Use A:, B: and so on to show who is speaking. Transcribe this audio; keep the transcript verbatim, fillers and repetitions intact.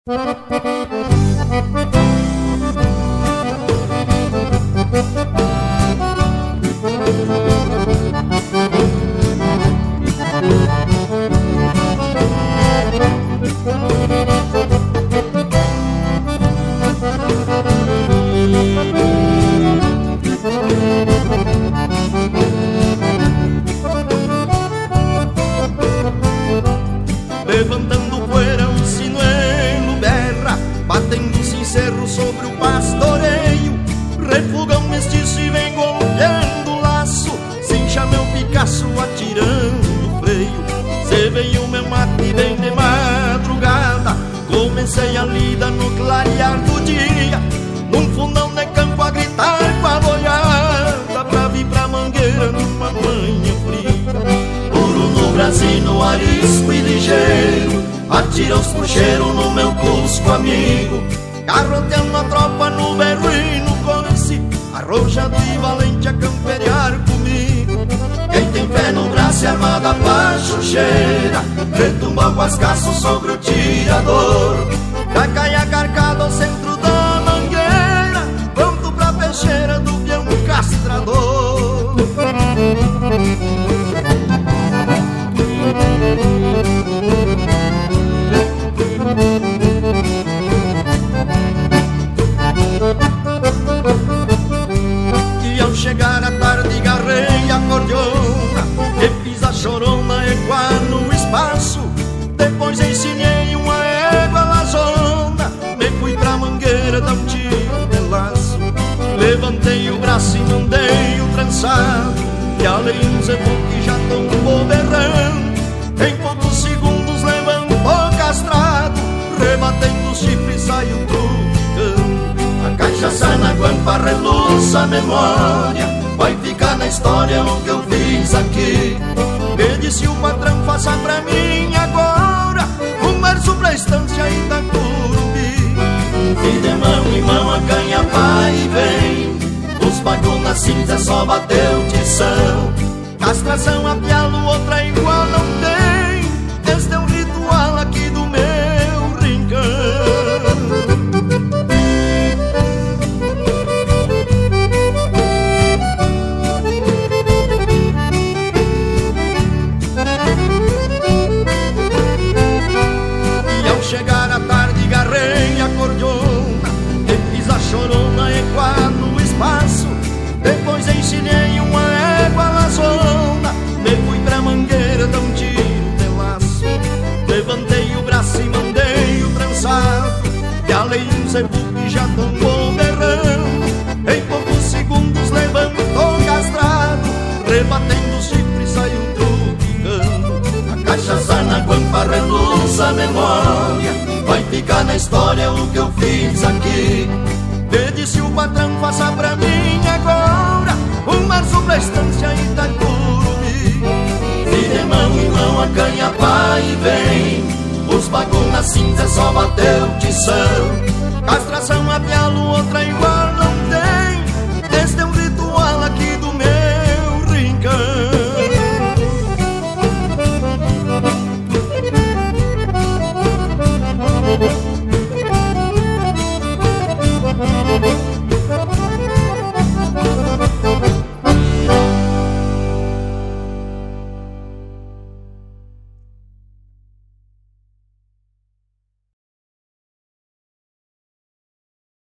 A: Levantando poeira, um sinuelo berra, batendo cincerro sobre o pastoreio. Refuga um mestiço e vem golpeando o laço, cincha meu Picasso atirando o freio. Cê veio meu mate bem de madrugada, comecei a lida no clarear do dia, num fundão de campo a gritar com a boiada, pra vir pra mangueira numa manhã fria. Puro no brasino, arisco e ligeiro, atira os puxeiros no meu cusco amigo, garroteando a tropa no berro e no coice, arrojado e valente a camperiar comigo. Quem tem pé no braço e armada pra chucheira, retumba com as caças sobre o tirador, já cai a carcada ao centro da mangueira, pronto pra peixeira do peão castrador. E ao chegar a tarde garrei a cordiona, e fiz a chorona ecoar no espaço. Depois ensinei uma égua lazona, me fui pra mangueira dar um tiro de laço. Levantei o braço e mandei o trançado, e alei um zebu que já tombou berrando. Em poucos segundos levantou castrado, rebatendo os chifres saiu trucando. A cachaça na guampa reluz a memória, vai ficar na história o que eu fiz aqui. Me disse o patrão, faça pra mim agora um verso pra estância Itacurubi. E de mão em mão a canha vai e vem, os bagulhos na cinza só bateu tição. Castração a pialo, outra igual não tem, este é um ritual aqui do meu rincão. E ao chegar a tarde garrei a cordiona, e fiz a chorona ecoar no espaço. Depois ensinei uma égua lazona, me fui pra mangueira dar um tiro de laço. Levantei o braço e mandei o trançado, e alei um zebu que já tombou berrando. Em poucos segundos levantou castrado, rebatendo os chifres saiu truquicando. A cachaça na guampa reluz a memória, vai ficar na história o que eu fiz aqui. Me disse o patrão, faça pra mim agora um março pra estância Itacurubi. E de mão em mão a canha vai e vem, os bagulhos na cinza só bateu tição.